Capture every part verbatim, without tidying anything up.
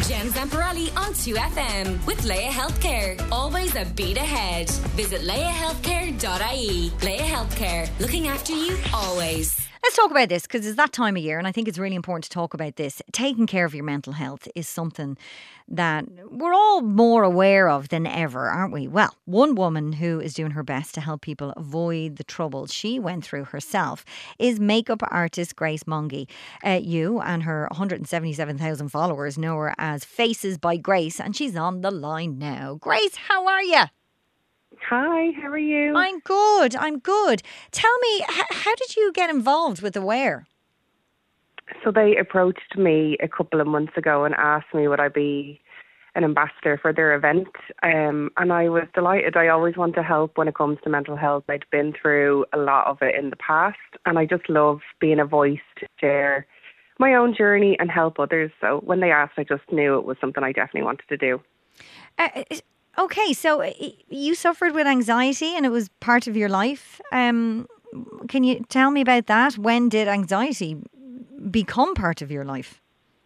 Jen Zamparelli on two F M with Leia Healthcare. Always a beat ahead. Visit leia healthcare dot I E. Leia Healthcare. Looking after you always. Let's talk about this because it's that time of year and I think it's really important to talk about this. Taking care of your mental health is something that we're all more aware of than ever, aren't we? Well, one woman who is doing her best to help people avoid the troubles she went through herself is makeup artist Grace Mungy. Uh, you and her one hundred seventy-seven thousand followers know her as Faces by Grace, and she's on the line now. Grace, how are you? Hi, how are you? I'm good, I'm good. Tell me, h- how did you get involved with Aware? So they approached me a couple of months ago and asked me would I be an ambassador for their event. Um, and I was delighted. I always want to help when it comes to mental health. I'd been through a lot of it in the past and I just love being a voice to share my own journey and help others. So when they asked, I just knew it was something I definitely wanted to do. Uh, Okay, so you suffered with anxiety and it was part of your life. Um, can you tell me about that? When did anxiety become part of your life?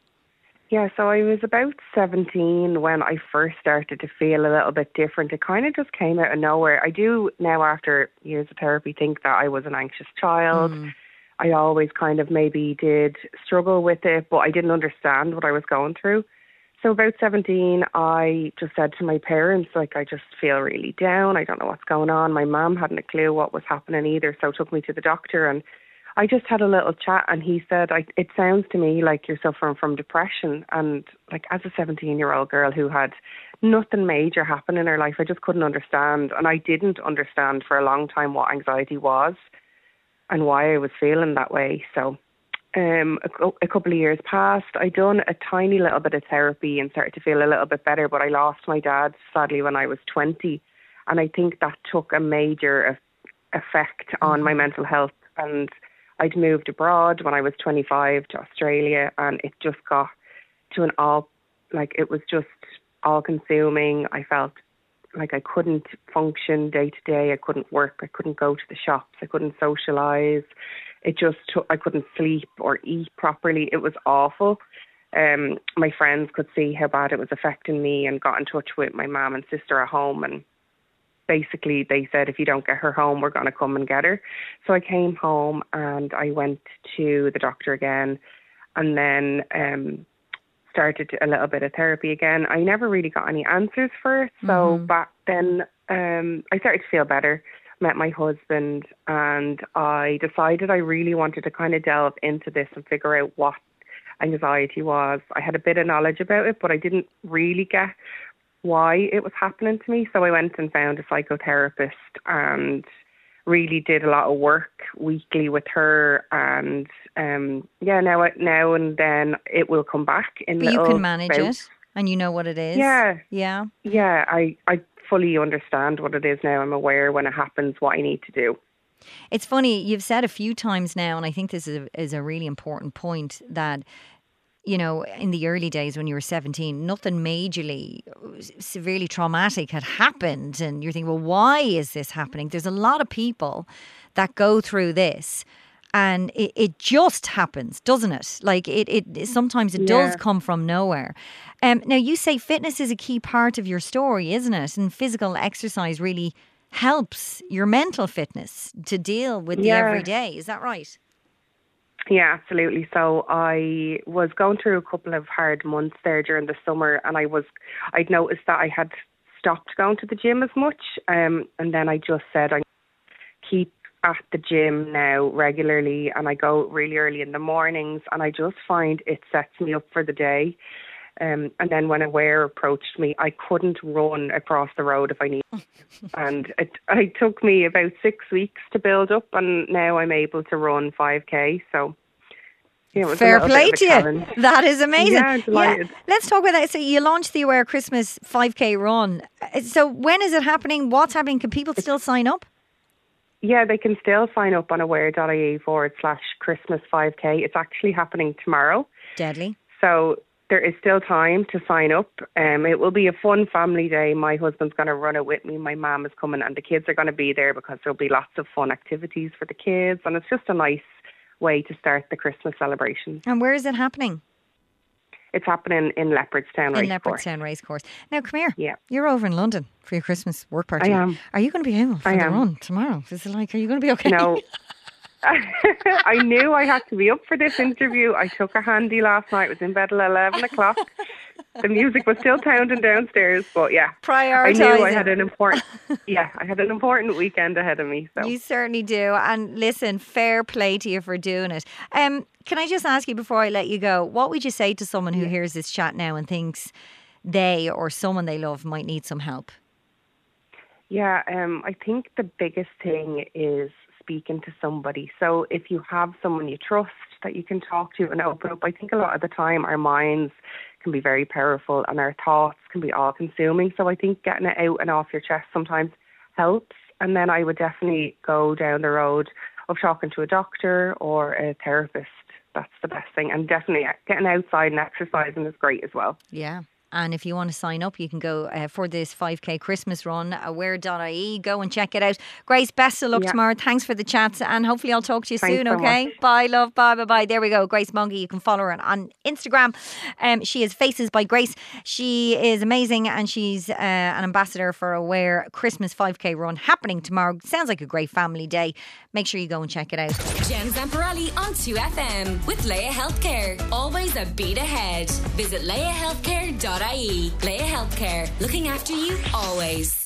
Yeah, so I was about seventeen when I first started to feel a little bit different. It kind of just came out of nowhere. I do now, after years of therapy, think that I was an anxious child. Mm. I always kind of maybe did struggle with it, but I didn't understand what I was going through. So about seventeen, I just said to my parents, like, I just feel really down. I don't know what's going on. My mum hadn't a clue what was happening either, so took me to the doctor. And I just had a little chat and he said, I, it sounds to me like you're suffering from depression. And like as a seventeen-year-old girl who had nothing major happen in her life, I just couldn't understand. And I didn't understand for a long time what anxiety was and why I was feeling that way. So Um, a, a couple of years passed. I done a tiny little bit of therapy and started to feel a little bit better, but I lost my dad sadly when I was twenty, and I think that took a major effect on my mental health. And I'd moved abroad when I was twenty-five to Australia, and it just got to an all, like it was just all consuming. I felt like I couldn't function day to day. I couldn't work. I couldn't go to the shops. I couldn't socialise. It just took, I couldn't sleep or eat properly. It was awful. Um, my friends could see how bad it was affecting me and got in touch with my mum and sister at home. And basically they said, if you don't get her home, we're going to come and get her. So I came home and I went to the doctor again and then um, started a little bit of therapy again. I never really got any answers for it. So mm-hmm. back then um, I started to feel better. Met my husband and I decided I really wanted to kind of delve into this and figure out what anxiety was. I had a bit of knowledge about it, but I didn't really get why it was happening to me. So I went and found a psychotherapist and really did a lot of work weekly with her. And um, yeah, now now and then it will come back in. But you can manage bouts. It and you know what it is. Yeah. Yeah. Yeah, I, I fully understand what it is now. I'm aware when it happens what I need to do. It's funny, you've said a few times now, and I think this is a, is a really important point, that, you know, in the early days when you were seventeen, nothing majorly, severely traumatic had happened. And you're thinking, well, why is this happening? There's a lot of people that go through this and it, it just happens, doesn't it? Like it, it sometimes it yeah. does come from nowhere. Um, now, you say fitness is a key part of your story, isn't it? And physical exercise really helps your mental fitness to deal with yeah. the everyday. Is that right? Yeah, absolutely. So I was going through a couple of hard months there during the summer, and I was, I'd noticed that I had stopped going to the gym as much. Um, and then I just said, I keep at the gym now regularly, and I go really early in the mornings, and I just find it sets me up for the day. Um, and then when Aware approached me, I couldn't run across the road if I needed. And it, it took me about six weeks to build up, and now I'm able to run five K. So, you know, it was fair a play bit of a to you. challenge. That is amazing. Yeah, delighted. Yeah. Let's talk about that. So you launched the Aware Christmas five K run. So when is it happening? What's happening? Can people still sign up? Yeah, they can still sign up on aware.ie forward slash Christmas five K. It's actually happening tomorrow. Deadly. So there is still time to sign up. Um, it will be a fun family day. My husband's going to run it with me. My mum is coming, and the kids are going to be there because there'll be lots of fun activities for the kids. And it's just a nice way to start the Christmas celebration. And where is it happening? It's happening in Leopardstown In Racecourse. Leopardstown Racecourse. Now, come here. Yeah. You're over in London for your Christmas work party. I am. Are you going to be able for I the am. run tomorrow? Is it like, are you going to be okay? No. I knew I had to be up for this interview. I took a handy last night. Was in bed at eleven o'clock. The music was still pounding downstairs, but yeah, I knew I had an important. Yeah, I had an important weekend ahead of me. So you certainly do. And listen, fair play to you for doing it. Um, can I just ask you before I let you go, what would you say to someone who hears this chat now and thinks they or someone they love might need some help? Yeah, um, I think the biggest thing is speaking to somebody. So if you have someone you trust that you can talk to and open up, I think a lot of the time our minds can be very powerful and our thoughts can be all consuming. So I think getting it out and off your chest sometimes helps. And then I would definitely go down the road of talking to a doctor or a therapist. That's the best thing. And definitely getting outside and exercising is great as well. Yeah. And if you want to sign up, you can go uh, for this five K Christmas run, aware dot I E. Go and check it out. Grace, best of luck Yeah. tomorrow. Thanks for the chat. And hopefully I'll talk to you Thanks soon, so okay? much. Bye, love. Bye, bye, bye. There we go. Grace Mungy. You can follow her on Instagram. Um, she is Faces by Grace. She is amazing and she's uh, an ambassador for Aware Christmas five K run happening tomorrow. Sounds like a great family day. Make sure you go and check it out. Jen Zamparelli on two F M with Leia Healthcare. Always a beat ahead. Visit leia healthcare dot I E. Leia Healthcare, looking after you always.